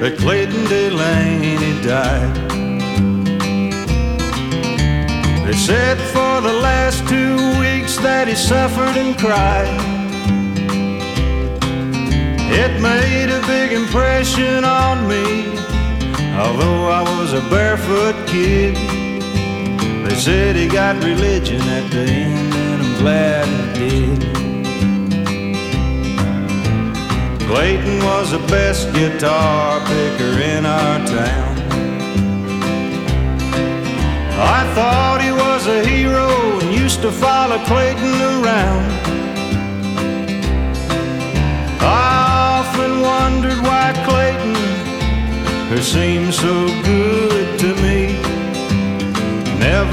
that Clayton Delaney died. They said for the last 2 weeks that he suffered and cried. It made a big impression on me, although I was a barefoot kid. They said he got religion at the end, and I'm glad he did. Clayton was the best guitar picker in our town. I thought he was a hero and used to follow Clayton around. I often wondered why Clayton seemed so good to me.